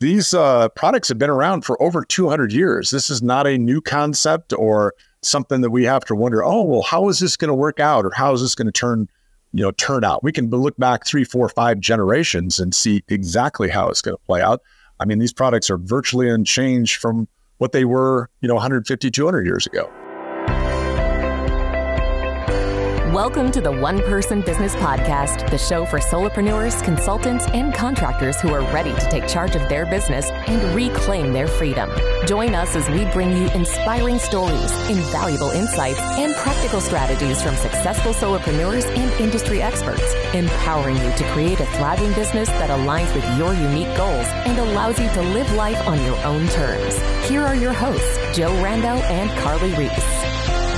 these products have been around for over 200 years. This is not a new concept or something that we have to wonder, oh, well, how is this going to work out, or how is this going to turn out? We can look back 3, 4, 5 generations and see exactly how it's going to play out. I mean, these products are virtually unchanged from what they were, 150, 200 years ago. Welcome to the One Person Business Podcast, the show for solopreneurs, consultants, and contractors who are ready to take charge of their business and reclaim their freedom. Join us as we bring you inspiring stories, invaluable insights, and practical strategies from successful solopreneurs and industry experts, empowering you to create a thriving business that aligns with your unique goals and allows you to live life on your own terms. Here are your hosts, Joe Rando and Carly Reese.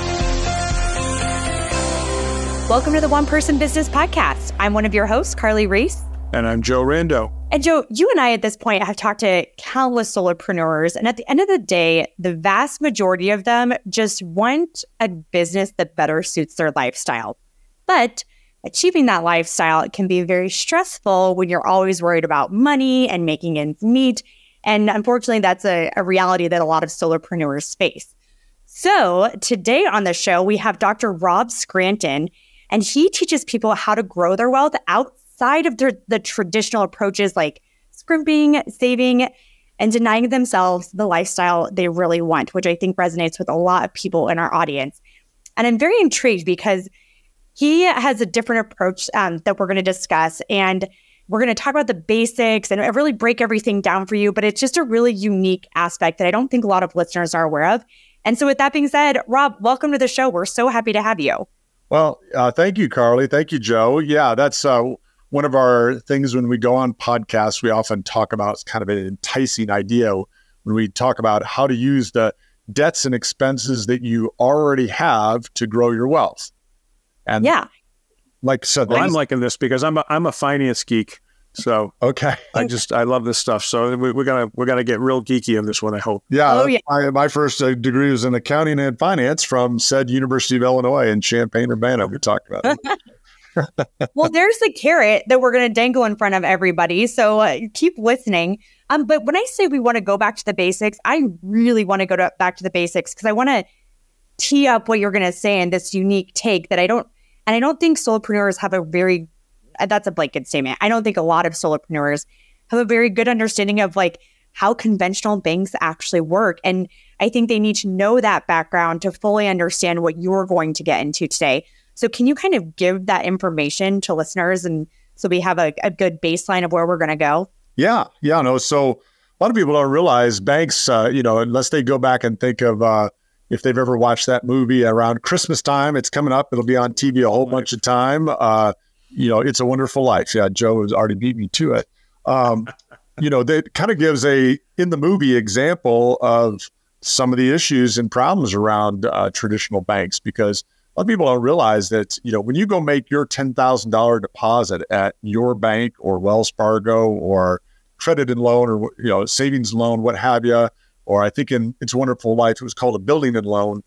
Welcome to the One Person Business Podcast. I'm one of your hosts, Carly Reese. And I'm Joe Rando. And Joe, you and I at this point have talked to countless solopreneurs. And at the end of the day, the vast majority of them just want a business that better suits their lifestyle. But achieving that lifestyle can be very stressful when you're always worried about money and making ends meet. And unfortunately, that's a reality that a lot of solopreneurs face. So today on the show, we have Dr. Rob Scranton. And he teaches people how to grow their wealth outside of the traditional approaches like scrimping, saving, and denying themselves the lifestyle they really want, which I think resonates with a lot of people in our audience. And I'm very intrigued because he has a different approach that we're going to discuss. And we're going to talk about the basics and really break everything down for you. But it's just a really unique aspect that I don't think a lot of listeners are aware of. And so with that being said, Rob, welcome to the show. We're so happy to have you. Well, thank you, Carly. Thank you, Joe. Yeah, that's one of our things when we go on podcasts, we often talk about kind of an enticing idea when we talk about how to use the debts and expenses that you already have to grow your wealth. And yeah, like so, well, I'm liking this because I'm a finance geek. So okay, I love this stuff. So we're gonna get real geeky on this one, I hope. Yeah, oh, yeah. My first degree was in accounting and finance from said University of Illinois in Champaign-Urbana. We talked about it. Well, there's the carrot that we're going to dangle in front of everybody. So keep listening. But when I say we want to go back to the basics, I really want to go back to the basics because I want to tee up what you're going to say in this unique take that I don't think solopreneurs have that's a blanket statement. I don't think a lot of solopreneurs have a very good understanding of like how conventional banks actually work. And I think they need to know that background to fully understand what you're going to get into today. So can you kind of give that information to listeners and so we have a good baseline of where we're going to go? Yeah. No. So a lot of people don't realize banks, unless they go back and think of if they've ever watched that movie around Christmas time, it's coming up. It'll be on TV a whole bunch of time. It's a Wonderful Life. Yeah, Joe has already beat me to it. That kind of gives in the movie example of some of the issues and problems around traditional banks, because a lot of people don't realize that, when you go make your $10,000 deposit at your bank or Wells Fargo or credit and loan or, savings loan, what have you, or I think in It's a Wonderful Life, it was called a building and loan,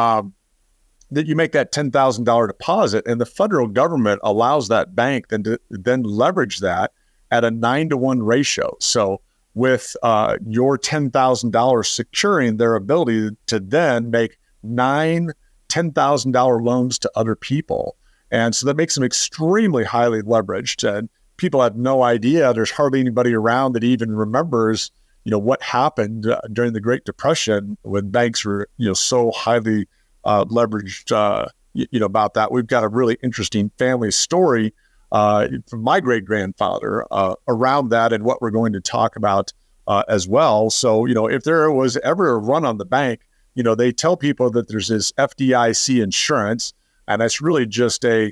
that you make that $10,000 deposit and the federal government allows that bank then leverage that at a 9-to-1 ratio. So with your $10,000 securing their ability to then make 9 $10,000 loans to other people. And so that makes them extremely highly leveraged. And people have no idea. There's hardly anybody around that even remembers, what happened during the Great Depression when banks were, so highly leveraged, about that. We've got a really interesting family story from my great-grandfather around that and what we're going to talk about as well. So, if there was ever a run on the bank, they tell people that there's this FDIC insurance, and that's really just a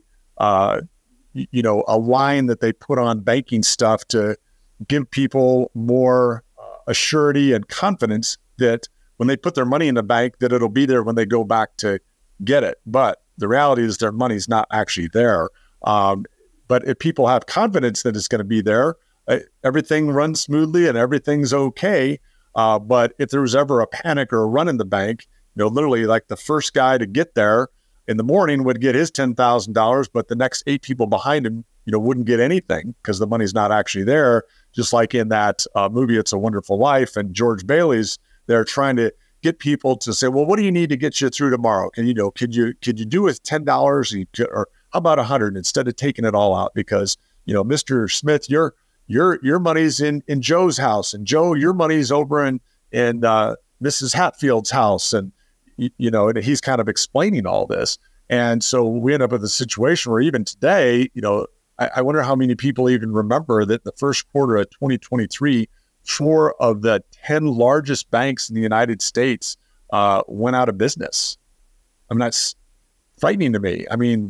line that they put on banking stuff to give people more assurity and confidence that when they put their money in the bank, that it'll be there when they go back to get it. But the reality is their money's not actually there. But if people have confidence that it's going to be there, everything runs smoothly and everything's okay. But if there was ever a panic or a run in the bank, literally like the first guy to get there in the morning would get his $10,000, but the next 8 people behind him, wouldn't get anything because the money's not actually there. just like in that movie, It's a Wonderful Life, and George Bailey's, they're trying to get people to say, well, what do you need to get you through tomorrow? Could you do with $10 or how about $100 instead of taking it all out? Because, Mr. Smith, your money's in Joe's house, and Joe, your money's over in Mrs. Hatfield's house. And, and he's kind of explaining all this. And so we end up with a situation where even today, I wonder how many people even remember that the first quarter of 2023, 4 of the 10 largest banks in the United States went out of business. I mean, that's frightening to me. I mean,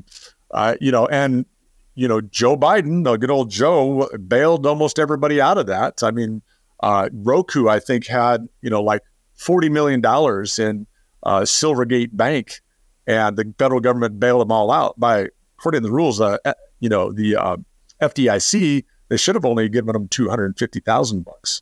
Joe Biden, the good old Joe, bailed almost everybody out of that. I mean, Roku, I think, had, like $40 million in Silvergate Bank, and the federal government bailed them all out according to the rules, the FDIC, they should have only given them $250,000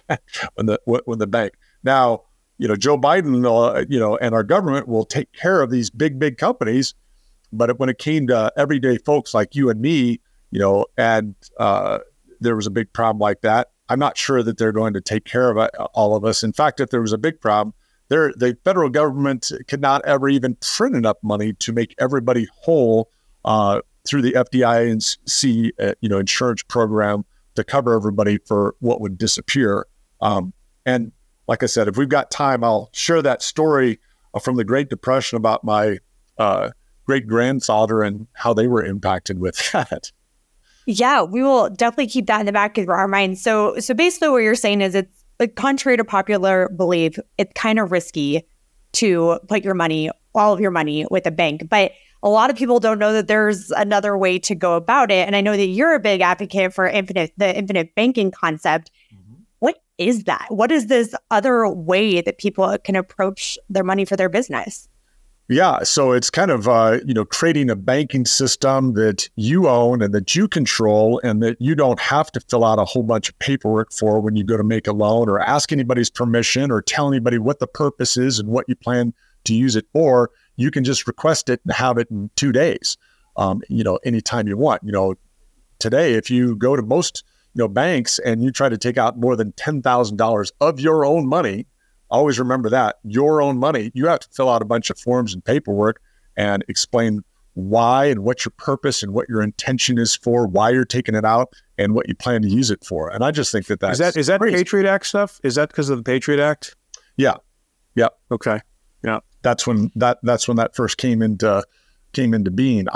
when the bank. Now, Joe Biden, and our government will take care of these big companies. But when it came to everyday folks like you and me, and there was a big problem like that, I'm not sure that they're going to take care of all of us. In fact, if there was a big problem, the federal government could not ever even print enough money to make everybody whole through the FDIC, insurance program to cover everybody for what would disappear. And like I said, if we've got time, I'll share that story from the Great Depression about my great-grandfather and how they were impacted with that. Yeah, we will definitely keep that in the back of our minds. So basically what you're saying is it's contrary to popular belief, it's kind of risky to put all of your money with a bank. But a lot of people don't know that there's another way to go about it. And I know that you're a big advocate for the infinite banking concept. Mm-hmm. What is that? What is this other way that people can approach their money for their business? Yeah, so it's kind of, creating a banking system that you own and that you control and that you don't have to fill out a whole bunch of paperwork for when you go to make a loan or ask anybody's permission or tell anybody what the purpose is and what you plan to use it for. You can just request it and have it in 2 days, anytime you want. Today, if you go to most, banks and you try to take out more than $10,000 of your own money, always remember that, your own money, you have to fill out a bunch of forms and paperwork and explain why and what your purpose and what your intention is for, why you're taking it out and what you plan to use it for. And I just think is that Patriot Act stuff? Is that because of the Patriot Act? Yeah. Yep. Okay. Yeah. That's when that first came into being.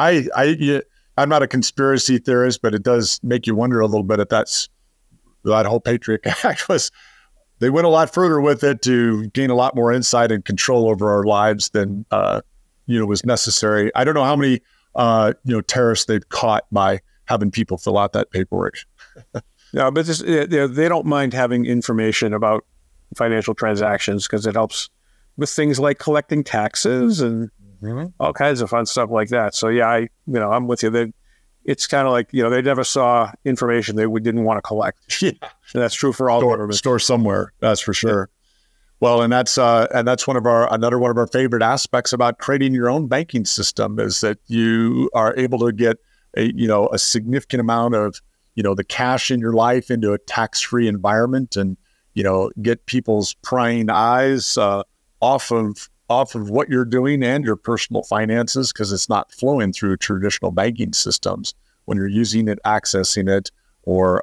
I'm not a conspiracy theorist, but it does make you wonder a little bit if that whole Patriot Act was. They went a lot further with it to gain a lot more insight and control over our lives than was necessary. I don't know how many terrorists they've caught by having people fill out that paperwork. No, but they don't mind having information about financial transactions because it helps with things like collecting taxes and all kinds of fun stuff like that. So yeah, I'm with you. It's kind of like, they never saw information they didn't want to collect. Yeah. And that's true for all governments. Store somewhere, that's for sure. Yeah. Well, and that's another one of our favorite aspects about creating your own banking system is that you are able to get a significant amount of, the cash in your life into a tax-free environment and, get people's prying eyes off of what you're doing and your personal finances, because it's not flowing through traditional banking systems when you're using it, accessing it, or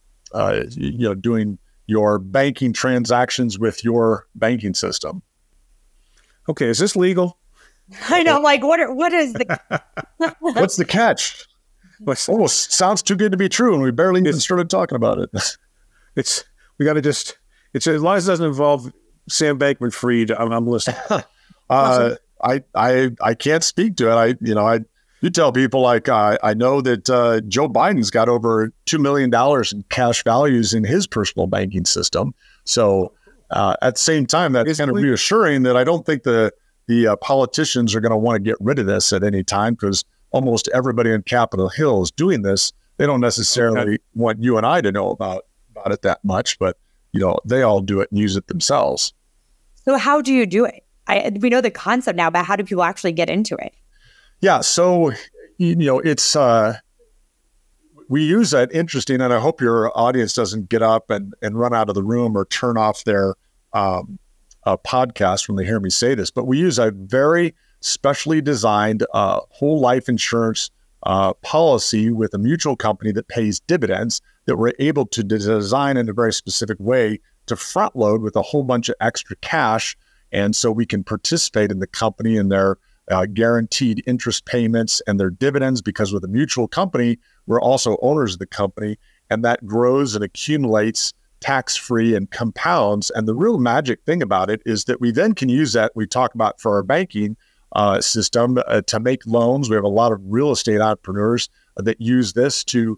doing your banking transactions with your banking system. Okay, is this legal? I know, like what is the what's the catch? Almost sounds too good to be true, and we barely even started talking about it. It's as long as it doesn't involve Sam Bankman-Fried, I'm listening. I can't speak to it. You tell people like I know that Joe Biden's got over $2 million in cash values in his personal banking system. So at the same time, that's kind of reassuring that I don't think the politicians are going to want to get rid of this at any time, because almost everybody on Capitol Hill is doing this. They don't necessarily want you and I to know about it that much, but they all do it and use it themselves. So how do you do it? We know the concept now, but how do people actually get into it? Yeah, so it's we use that interesting, and I hope your audience doesn't get up and run out of the room or turn off their podcast when they hear me say this, but we use a very specially designed whole life insurance policy with a mutual company that pays dividends that we're able to design in a very specific way to front load with a whole bunch of extra cash. And so we can participate in the company and their guaranteed interest payments and their dividends, because with a mutual company, we're also owners of the company, and that grows and accumulates tax-free and compounds. And the real magic thing about it is that we then can use that, we talk about for our banking system, to make loans. We have a lot of real estate entrepreneurs that use this to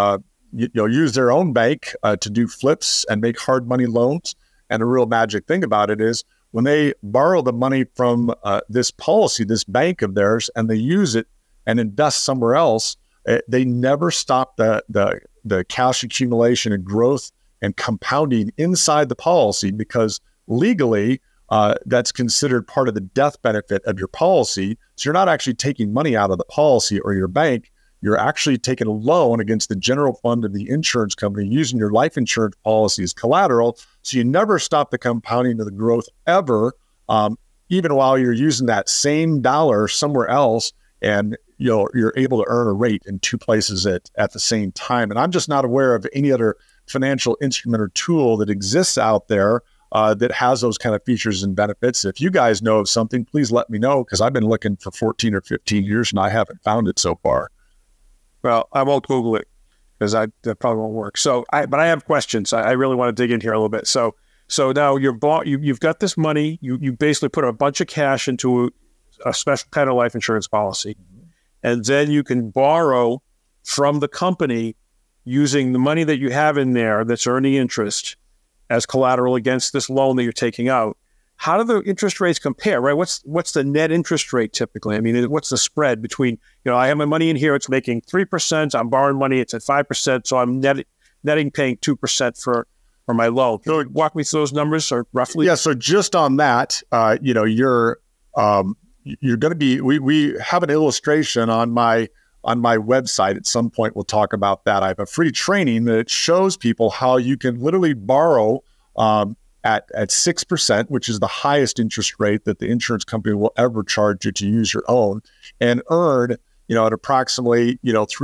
use their own bank to do flips and make hard money loans. And the real magic thing about it is when they borrow the money from this policy, this bank of theirs, and they use it and invest somewhere else, they never stop the cash accumulation and growth and compounding inside the policy, because legally that's considered part of the death benefit of your policy. So you're not actually taking money out of the policy or your bank. You're actually taking a loan against the general fund of the insurance company, using your life insurance policy as collateral. So you never stop the compounding of the growth ever, even while you're using that same dollar somewhere else, and you're able to earn a rate in two places at the same time. And I'm just not aware of any other financial instrument or tool that exists out there that has those kind of features and benefits. If you guys know of something, please let me know, because I've been looking for 14 or 15 years and I haven't found it so far. Well, I won't Google it because that probably won't work. But I have questions. I really want to dig in here a little bit. So now you've got this money. You basically put a bunch of cash into a special kind of life insurance policy, and then you can borrow from the company using the money that you have in there that's earning interest as collateral against this loan that you're taking out. How do the interest rates compare, right? What's the net interest rate typically? I mean, what's the spread between, I have my money in here, it's making 3%, I'm borrowing money, it's at 5%, so I'm netting paying 2% for my loan. Can you walk me through those numbers, or roughly? Yeah, so just on that, you're going to be, we have an illustration on my website. At some point, we'll talk about that. I have a free training that shows people how you can literally borrow at 6%, which is the highest interest rate that the insurance company will ever charge you to use your own, and earn, at approximately,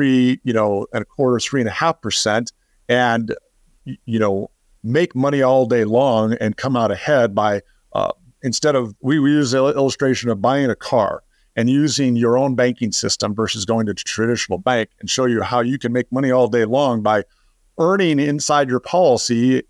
3.25%, and, make money all day long and come out ahead by, instead of, we use the illustration of buying a car and using your own banking system versus going to a traditional bank, and show you how you can make money all day long by earning inside your policy, at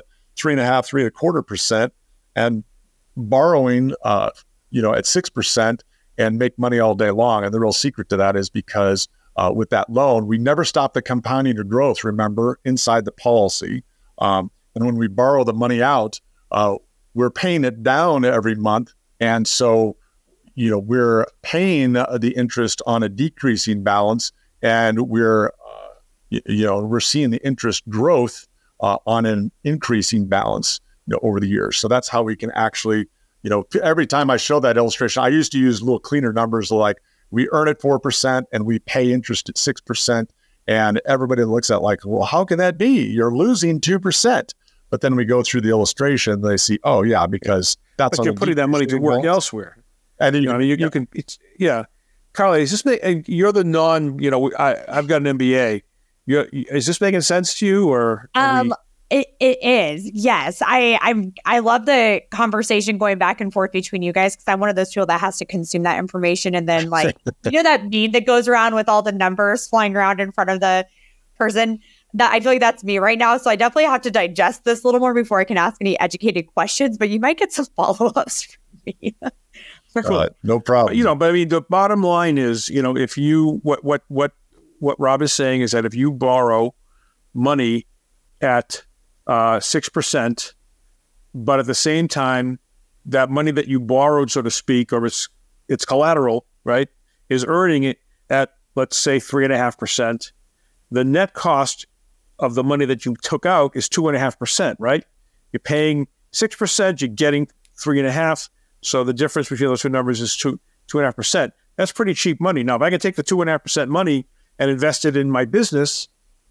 3.25% and borrowing, at 6% and make money all day long. And the real secret to that is because with that loan, we never stop the compounding or growth, remember, inside the policy. And when we borrow the money out, we're paying it down every month. And so, we're paying the interest on a decreasing balance, and we're seeing the interest growth on an increasing balance, over the years. So that's how we can actually, every time I show that illustration, I used to use a little cleaner numbers, like we earn at 4% and we pay interest at 6%. And everybody looks at like, well, how can that be? You're losing 2%. But then we go through the illustration, they see, oh yeah, because that's, but you're putting that money to work elsewhere. And then you can, Carly, is this, you're the I've got an MBA. Is this making sense to you, or? It is. Yes. I love the conversation going back and forth between you guys, because I'm one of those people that has to consume that information. And then that meme that goes around with all the numbers flying around in front of the person, that I feel like that's me right now. So I definitely have to digest this a little more before I can ask any educated questions, but you might get some follow-ups from me. No problem. But I mean, the bottom line is, if you, what Rob is saying is that if you borrow money at 6%, but at the same time, that money that you borrowed, so to speak, or it's collateral, right, is earning it at, let's say, 3.5%. The net cost of the money that you took out is 2.5%, right? You're paying 6%, you're getting 3.5%. So the difference between those two numbers is 2.5%. That's pretty cheap money. Now, if I can take the 2.5% money and invest it in my business,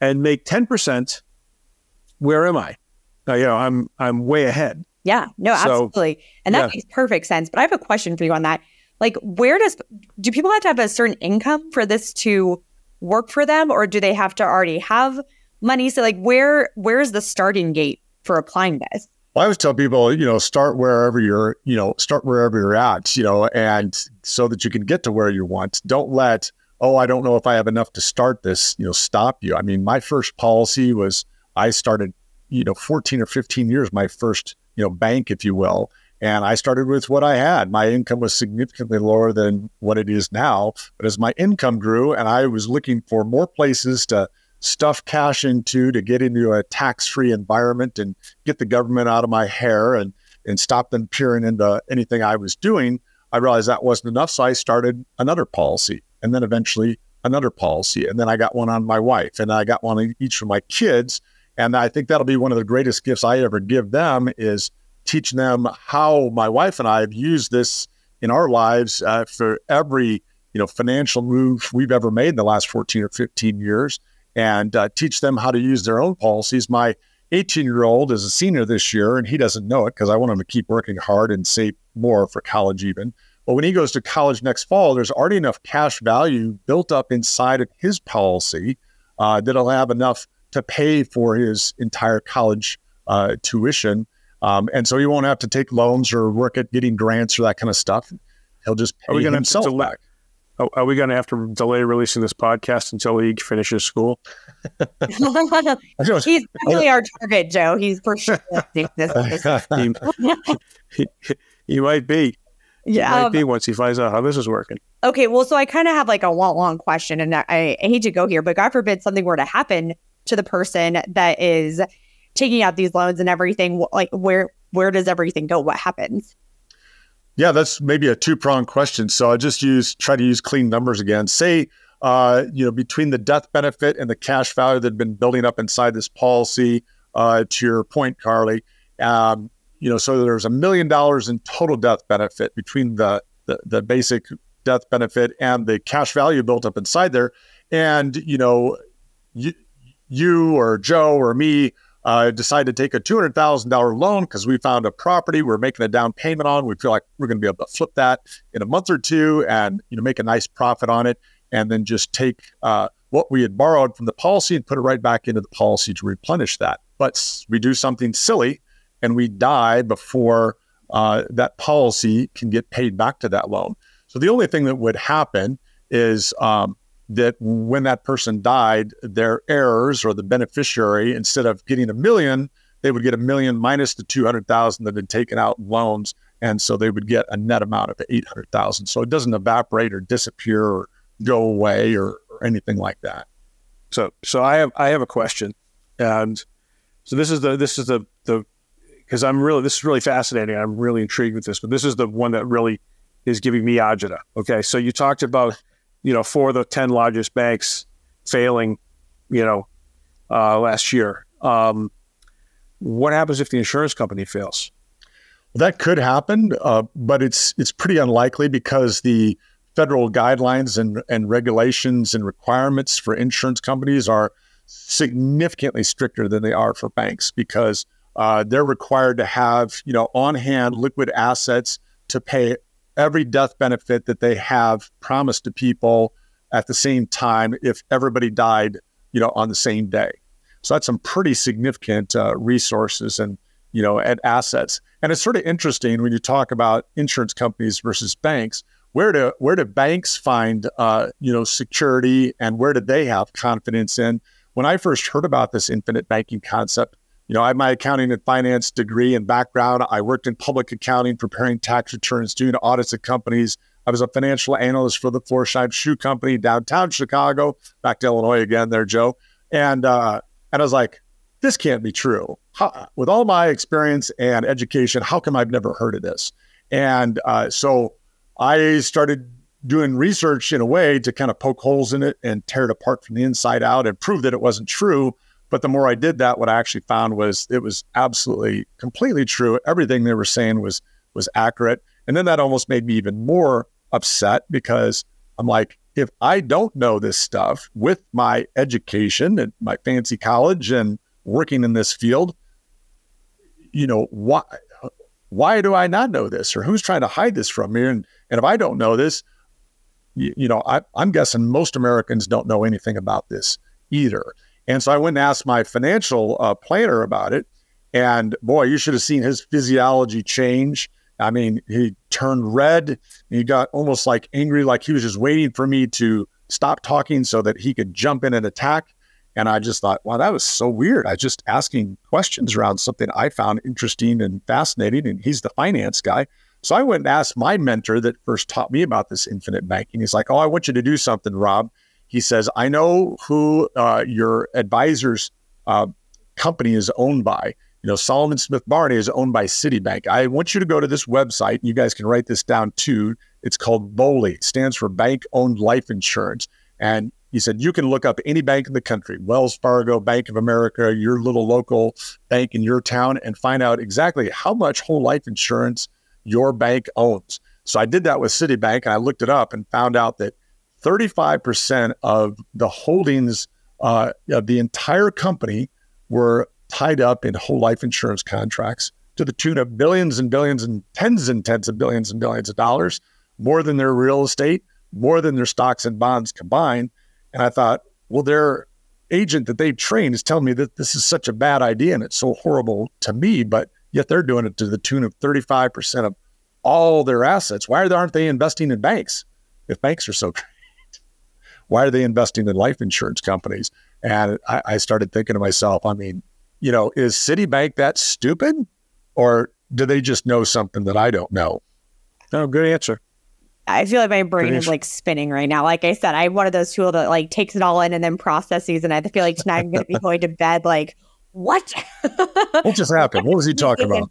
and make 10%, where am I? I'm way ahead. Yeah, no, So, absolutely. And that makes perfect sense. But I have a question for you on that. Like, do people have to have a certain income for this to work for them, or do they have to already have money? So like, where's the starting gate for applying this? Well, I always tell people, start wherever you're at, and so that you can get to where you want. Don't let, I don't know if I have enough to start this, stop you. I mean, my first policy was, I started, 14 or 15 years, my first, bank, if you will. And I started with what I had. My income was significantly lower than what it is now. But as my income grew and I was looking for more places to stuff cash into, to get into a tax-free environment and get the government out of my hair and stop them peering into anything I was doing, I realized that wasn't enough. So I started another policy, and then eventually another policy. And then I got one on my wife, and I got one on each of my kids. And I think that'll be one of the greatest gifts I ever give them, is teaching them how my wife and I have used this in our lives for every financial move we've ever made in the last 14 or 15 years, and teach them how to use their own policies. My 18-year-old is a senior this year, and he doesn't know it because I want him to keep working hard and save more for college even. But when he goes to college next fall, there's already enough cash value built up inside of his policy that he'll have enough to pay for his entire college tuition. And so he won't have to take loans or work at getting grants or that kind of stuff. He'll just pay himself back. Are we going to have to delay releasing this podcast until he finishes school? He's really our target, Joe. He's for sure. He might be. Yeah, he might be once he finds out how this is working. Okay, well, so I kind of have like a long question, and I hate to go here, but God forbid something were to happen to the person that is taking out these loans and everything. Like, where does everything go? What happens? Yeah, that's maybe a two-pronged question. So I just try to use clean numbers again. Say, between the death benefit and the cash value that had been building up inside this policy, to your point, Carly, so there's $1 million in total death benefit between the basic death benefit and the cash value built up inside there. And, you or Joe or me decide to take a $200,000 loan because we found a property we're making a down payment on. We feel like we're going to be able to flip that in a month or two and make a nice profit on it, and then just take what we had borrowed from the policy and put it right back into the policy to replenish that. But we do something silly and we die before that policy can get paid back to that loan. So the only thing that would happen is that when that person died, their heirs or the beneficiary, instead of getting $1 million, they would get $1 million minus the $200,000 that had taken out in loans, and so they would get a net amount of $800,000. So it doesn't evaporate or disappear or go away or anything like that. So I have a question, and so this is the because this is really fascinating. I'm really intrigued with this, but this is the one that really is giving me agita. Okay, so you talked about 4 of the 10 largest banks failing, last year. What happens if the insurance company fails? Well, that could happen, but it's pretty unlikely because the federal guidelines and regulations and requirements for insurance companies are significantly stricter than they are for banks, because they're required to have, on hand liquid assets to pay every death benefit that they have promised to people at the same time if everybody died, on the same day. So that's some pretty significant resources and assets. And it's sort of interesting when you talk about insurance companies versus banks. Where do banks find security, and where do they have confidence in? When I first heard about this infinite banking concept, I have my accounting and finance degree and background. I worked in public accounting, preparing tax returns, doing audits of companies. I was a financial analyst for the Florsheim Shoe Company downtown Chicago, back to Illinois again there, Joe. And I was like, this can't be true. With all my experience and education, how come I've never heard of this? And so I started doing research in a way to kind of poke holes in it and tear it apart from the inside out and prove that it wasn't true. But the more I did that, what I actually found was it was absolutely, completely true. Everything they were saying was accurate. And then that almost made me even more upset, because I'm like, if I don't know this stuff with my education and my fancy college and working in this field, why do I not know this, or who's trying to hide this from me? And if I don't know this, I'm guessing most Americans don't know anything about this either. And so I went and asked my financial planner about it. And boy, you should have seen his physiology change. I mean, he turned red. He got almost like angry, like he was just waiting for me to stop talking so that he could jump in and attack. And I just thought, wow, that was so weird. I was just asking questions around something I found interesting and fascinating. And he's the finance guy. So I went and asked my mentor that first taught me about this infinite banking. He's like, oh, I want you to do something, Rob. He says, I know who your advisor's company is owned by. Solomon Smith Barney is owned by Citibank. I want you to go to this website. You guys can write this down too. It's called BOLI. It stands for Bank Owned Life Insurance. And he said, you can look up any bank in the country, Wells Fargo, Bank of America, your little local bank in your town, and find out exactly how much whole life insurance your bank owns. So I did that with Citibank, and I looked it up and found out that 35% of the holdings of the entire company were tied up in whole life insurance contracts to the tune of billions and billions and tens of billions and billions of dollars, more than their real estate, more than their stocks and bonds combined. And I thought, well, their agent that they've trained is telling me that this is such a bad idea and it's so horrible to me, but yet they're doing it to the tune of 35% of all their assets. Why aren't they investing in banks? If banks are so great, why are they investing in life insurance companies? And I started thinking to myself, I mean, is Citibank that stupid, or do they just know something that I don't know? No, good answer. I feel like my brain is like spinning right now. Like I said, I'm one of those people that like takes it all in and then processes. And I feel like tonight I'm going to be going to bed like, what? What just happened? What was he talking about?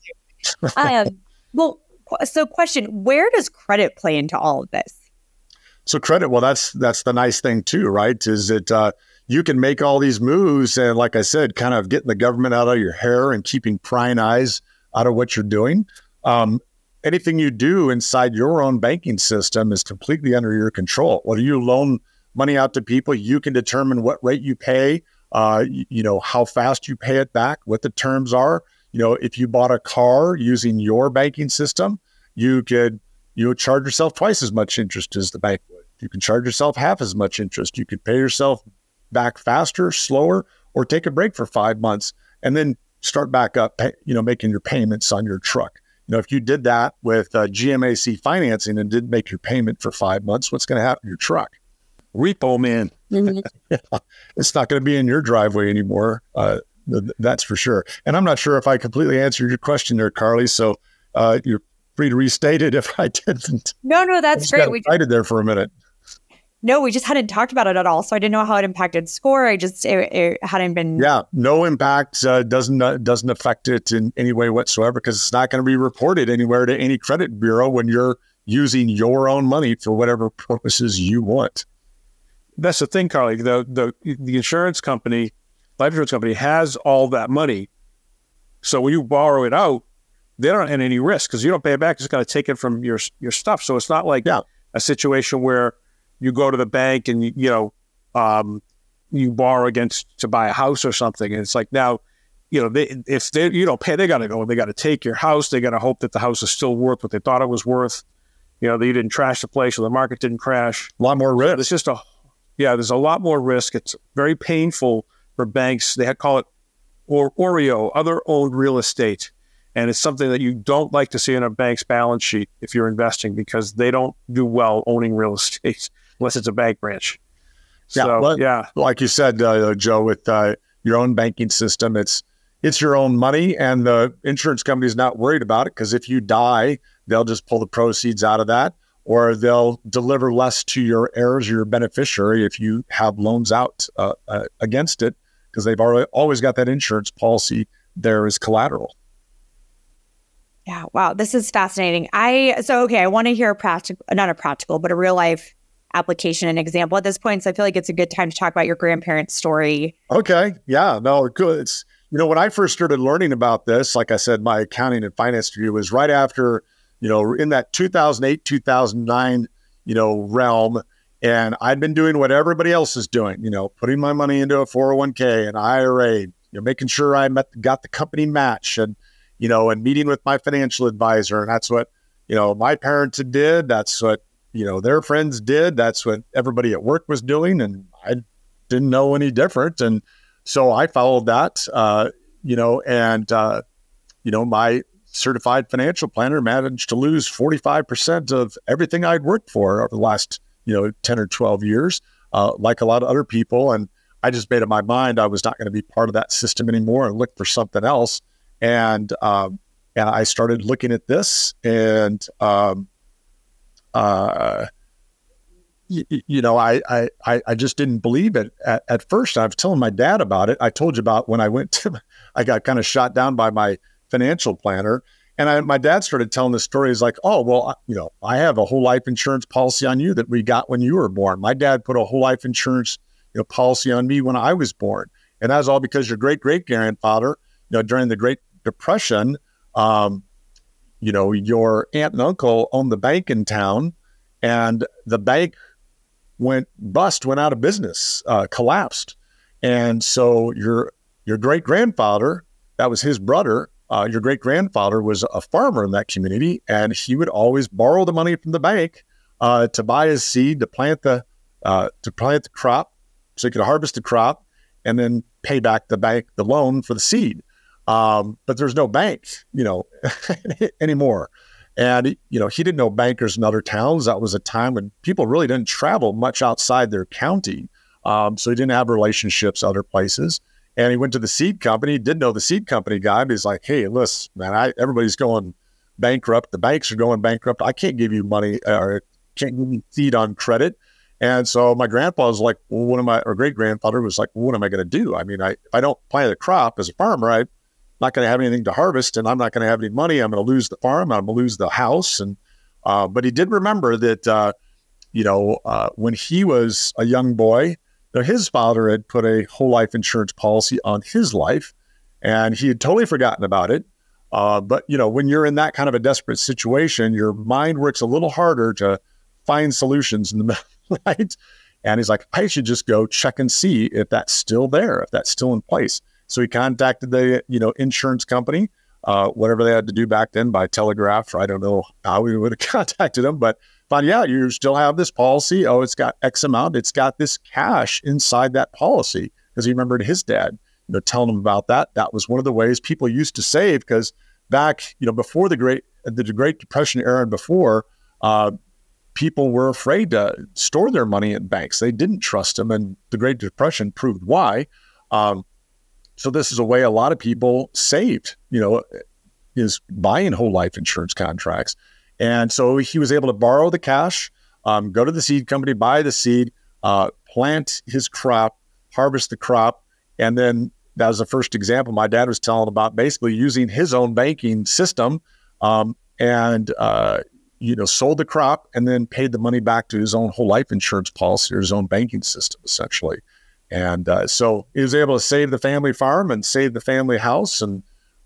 So question, where does credit play into all of this? So credit, well, that's the nice thing too, right? Is that you can make all these moves and, like I said, kind of getting the government out of your hair and keeping prying eyes out of what you're doing. Anything you do inside your own banking system is completely under your control. Whether you loan money out to people, you can determine what rate you pay, how fast you pay it back, what the terms are. If you bought a car using your banking system, you could charge yourself twice as much interest as the bank would. You can charge yourself half as much interest. You could pay yourself back faster, slower, or take a break for 5 months and then start back up, making your payments on your truck. If you did that with GMAC financing and didn't make your payment for 5 months, what's going to happen to your truck? Repo man. Mm-hmm. It's not going to be in your driveway anymore. That's for sure. And I'm not sure if I completely answered your question there, Carly. So you're free to restate it if I didn't. No, that's great. We excited there for a minute. No, we just hadn't talked about it at all. So I didn't know how it impacted score. It hadn't been. Yeah, no impact. Doesn't affect it in any way whatsoever because it's not going to be reported anywhere to any credit bureau when you're using your own money for whatever purposes you want. That's the thing, Carly. The insurance company, life insurance company, has all that money. So when you borrow it out, they don't have any risk because you don't pay it back. It's going to take it from your stuff. So it's not like a situation where you go to the bank and you borrow to buy a house or something, and it's like now, if you don't pay, they got to go and they got to take your house. They got to hope that the house is still worth what they thought it was worth. That you didn't trash the place or the market didn't crash. A lot more risk. It's just there's a lot more risk. It's very painful for banks. They call it OREO, other owned real estate. And it's something that you don't like to see in a bank's balance sheet if you're investing because they don't do well owning real estate unless it's a bank branch. Like you said, Joe, with your own banking system, it's your own money and the insurance company is not worried about it because if you die, they'll just pull the proceeds out of that or they'll deliver less to your heirs or your beneficiary if you have loans out against it because they've always got that insurance policy there as collateral. Yeah. Wow. This is fascinating. I want to hear a real life application and example at this point. So I feel like it's a good time to talk about your grandparents' story. Okay. Yeah. No, good. It's, when I first started learning about this, like I said, my accounting and finance degree was right after, in that 2008, 2009, realm. And I'd been doing what everybody else is doing, putting my money into a 401k and IRA, making sure I got the company match and meeting with my financial advisor. And that's what, my parents did. That's what, their friends did. That's what everybody at work was doing. And I didn't know any different. And so I followed that, my certified financial planner managed to lose 45% of everything I'd worked for over the last 10 or 12 years, like a lot of other people. And I just made up my mind I was not going to be part of that system anymore and look for something else. And I started looking at this and, I just didn't believe it at first. I was telling my dad about it. I told you about when I got kind of shot down by my financial planner. And my dad started telling the story. He's like, oh, well, I have a whole life insurance policy on you that we got when you were born. My dad put a whole life insurance policy on me when I was born. And that was all because your great-great-grandfather, during the Great Depression, your aunt and uncle owned the bank in town, and the bank went out of business, collapsed. And so your great-grandfather, that was his brother, your great-grandfather was a farmer in that community, and he would always borrow the money from the bank to buy his seed, to plant the crop, so he could harvest the crop, and then pay back the bank the loan for the seed. But there's no bank, anymore. And, he didn't know bankers in other towns. That was a time when people really didn't travel much outside their county. So he didn't have relationships other places. And he went to the seed company, didn't know the seed company guy, but he's like, hey, listen, man, everybody's going bankrupt. The banks are going bankrupt. I can't give you money or can't give you seed on credit. And so my grandpa was like, well, great-grandfather was like, well, what am I going to do? I mean, if I don't plant a crop as a farmer, I'm not going to have anything to harvest, and I'm not going to have any money. I'm going to lose the farm. I'm going to lose the house. And but he did remember that, when he was a young boy, his father had put a whole life insurance policy on his life, and he had totally forgotten about it. But, when you're in that kind of a desperate situation, your mind works a little harder to find solutions in the middle, right? And he's like, I should just go check and see if that's still there, if that's still in place. So he contacted the, insurance company, whatever they had to do back then by telegraph, or I don't know how we would have contacted them, but found, you still have this policy. Oh, it's got X amount. It's got this cash inside that policy, because he remembered his dad, telling him about that. That was one of the ways people used to save, because back, before the Great Depression era and before, people were afraid to store their money in banks. They didn't trust them, and the Great Depression proved why. So this is a way a lot of people saved, is buying whole life insurance contracts. And so he was able to borrow the cash, go to the seed company, buy the seed, plant his crop, harvest the crop. And then that was the first example my dad was telling about, basically using his own banking system, and sold the crop and then paid the money back to his own whole life insurance policy, or his own banking system, essentially. And so he was able to save the family farm and save the family house, and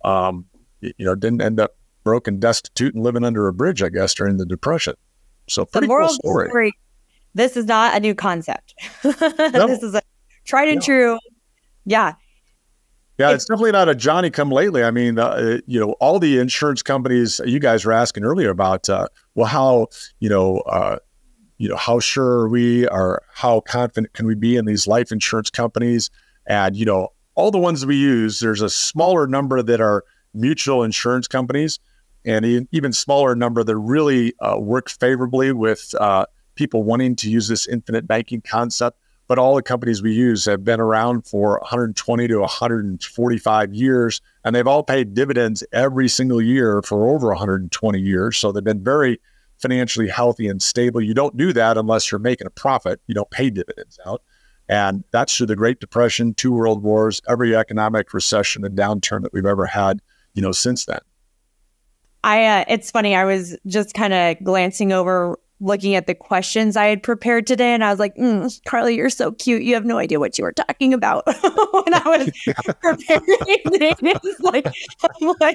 didn't end up broke and destitute and living under a bridge, I guess, during the Depression. So pretty cool story. This is not a new concept. No. This is a tried and true. Yeah. Yeah, it's definitely not a Johnny come lately. I mean, all the insurance companies you guys were asking earlier about, how sure are we, or how confident can we be in these life insurance companies? And, all the ones that we use, there's a smaller number that are mutual insurance companies, and even smaller number that really work favorably with people wanting to use this infinite banking concept. But all the companies we use have been around for 120 to 145 years, and they've all paid dividends every single year for over 120 years. So they've been very financially healthy and stable. You don't do that unless you're making a profit. You don't pay dividends out. And that's through the Great Depression, 2 world wars, every economic recession and downturn that we've ever had, since then. It's funny. I was just kind of glancing over, looking at the questions I had prepared today, and I was like, Carly, you're so cute. You have no idea what you were talking about when I was preparing things. I'm like,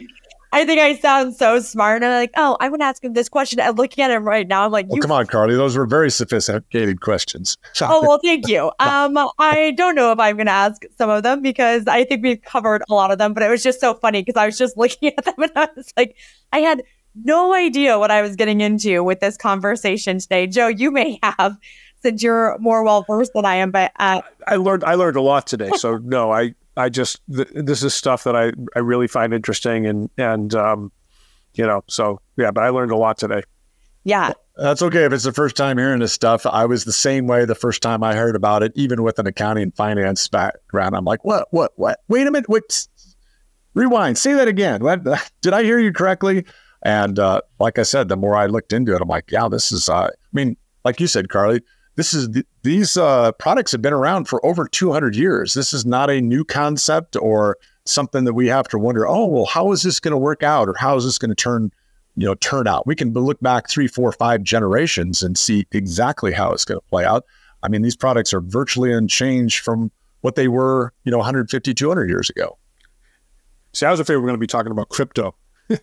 I think I sound so smart. And I'm like, oh, I'm going to ask him this question. I'm looking at him right now. I'm like, Well, come on, Carly. Those were very sophisticated questions. Oh, well, thank you. I don't know if I'm going to ask some of them because I think we've covered a lot of them, but it was just so funny because I was just looking at them and I was like, I had no idea what I was getting into with this conversation today. Joe, you may have, since you're more well-versed than I am, but I learned a lot today. So no, I just, this is stuff that I really find interesting and so yeah, but I learned a lot today. Yeah. That's okay if it's the first time hearing this stuff. I was the same way the first time I heard about it, even with an accounting and finance background. I'm like, what? Wait a minute. Wait, rewind. Say that again. What? Did I hear you correctly? And like I said, the more I looked into it, I'm like, yeah, this is, like you said, Carly, these products have been around for over 200 years. This is not a new concept or something that we have to wonder, oh, well, how is this going to work out? Or how is this going to turn out? We can look back 3, 4, 5 generations and see exactly how it's going to play out. I mean, these products are virtually unchanged from what they were, 150, 200 years ago. See, I was afraid we were going to be talking about crypto.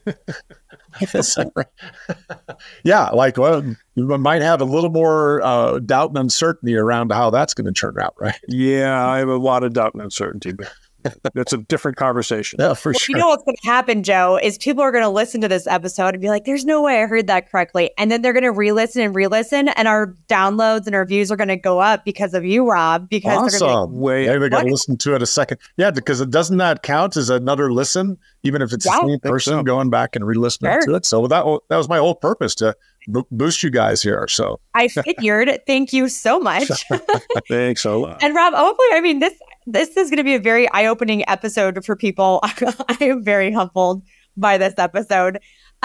Yeah, you might have a little more doubt and uncertainty around how that's going to turn out, right? Yeah, I have a lot of doubt and uncertainty, but that's a different conversation. Yeah, for sure. You know what's going to happen, Joe, is people are going to listen to this episode and be like, there's no way I heard that correctly. And then they're going to re-listen, and our downloads and our views are going to go up because of you, Rob. Because awesome. Maybe they got to listen to it a second. Yeah, because doesn't that count as another listen, even if it's the same person going back and re-listening to it? So that was my whole purpose, to boost you guys here. So I figured. Thank you so much. Thanks a lot. And Rob, hopefully, this is going to be a very eye-opening episode for people. I am very humbled by this episode.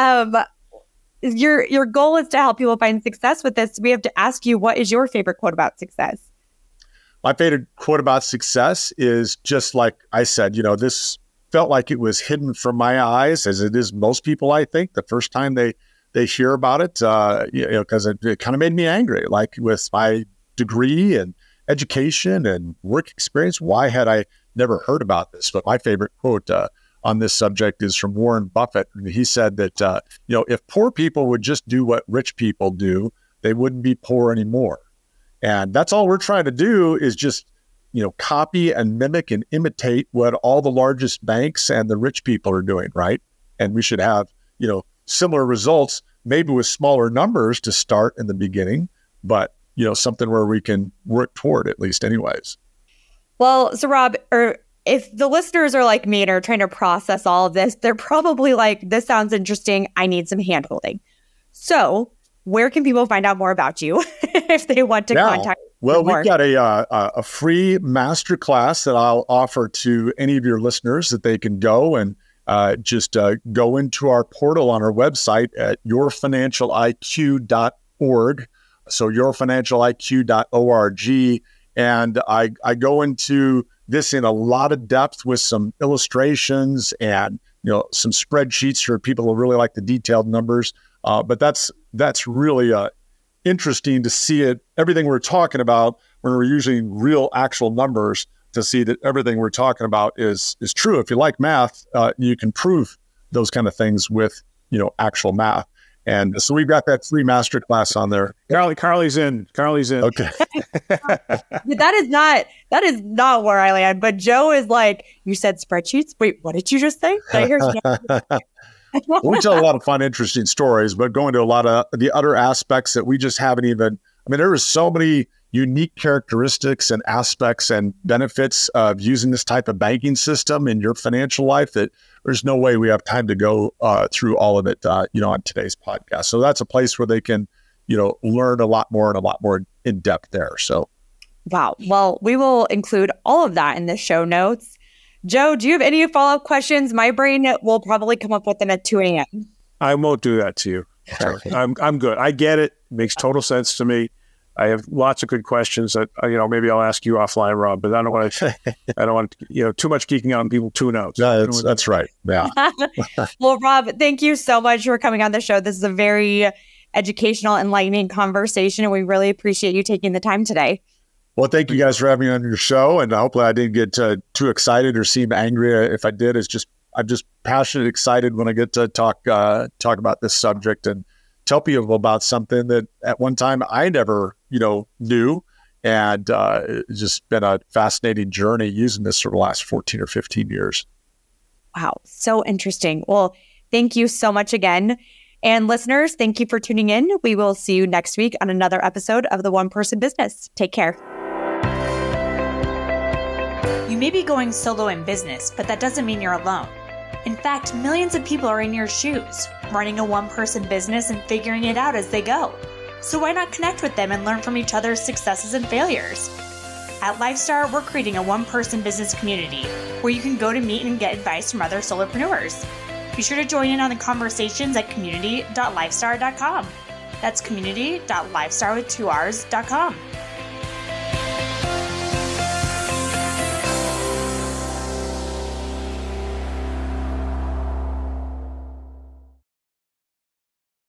Your goal is to help people find success with this. We have to ask you, what is your favorite quote about success? My favorite quote about success is just like I said, this felt like it was hidden from my eyes, as it is most people, I think, the first time they hear about it, because it kind of made me angry, like with my degree and education and work experience. Why had I never heard about this? But my favorite quote on this subject is from Warren Buffett. He said that, if poor people would just do what rich people do, they wouldn't be poor anymore. And that's all we're trying to do is just, copy and mimic and imitate what all the largest banks and the rich people are doing, right? And we should have, similar results, maybe with smaller numbers to start in the beginning, but something where we can work toward, at least anyways. Well, so Rob, if the listeners are like me and are trying to process all of this, they're probably like, this sounds interesting. I need some handholding. So where can people find out more about you if they want to contact you? Well, we've got a free masterclass that I'll offer to any of your listeners that they can go and just go into our portal on our website at yourfinancialiq.org. So yourfinancialiq.org. And I go into this in a lot of depth with some illustrations and, some spreadsheets for people who really like the detailed numbers. But that's really interesting to see it. Everything we're talking about when we're using real actual numbers, to see that everything we're talking about is true. If you like math, you can prove those kind of things with, actual math. And so we've got that free masterclass on there. Carly's in. Okay. That is not where I land. But Joe is like, you said spreadsheets? Wait, what did you just say? Did I hear We tell a lot of fun, interesting stories, but going to a lot of the other aspects that we just haven't even, there are so many unique characteristics and aspects and benefits of using this type of banking system in your financial life that there's no way we have time to go through all of it, on today's podcast. So that's a place where they can, learn a lot more in depth there. So, wow. Well, we will include all of that in the show notes. Joe, do you have any follow-up questions? My brain will probably come up with them at 2 a.m. I won't do that to you. I'm good. I get it. It makes total sense to me. I have lots of good questions that, maybe I'll ask you offline, Rob, but I don't want too much geeking out and people tune out. No, that's right. Yeah. Well, Rob, thank you so much for coming on the show. This is a very educational, enlightening conversation, and we really appreciate you taking the time today. Well, thank you guys for having me on your show, and hopefully I didn't get too excited or seem angry. If I did, it's just I'm just passionate, excited when I get to talk about this subject and tell people about something that at one time I never, knew. And it's just been a fascinating journey using this for the last 14 or 15 years. Wow. So interesting. Well, thank you so much again. And listeners, thank you for tuning in. We will see you next week on another episode of The One Person Business. Take care. You may be going solo in business, but that doesn't mean you're alone. In fact, millions of people are in your shoes, running a one-person business and figuring it out as they go. So why not connect with them and learn from each other's successes and failures? At Lifestar, we're creating a one-person business community where you can go to meet and get advice from other solopreneurs. Be sure to join in on the conversations at community.lifestar.com. That's community.lifestar.com.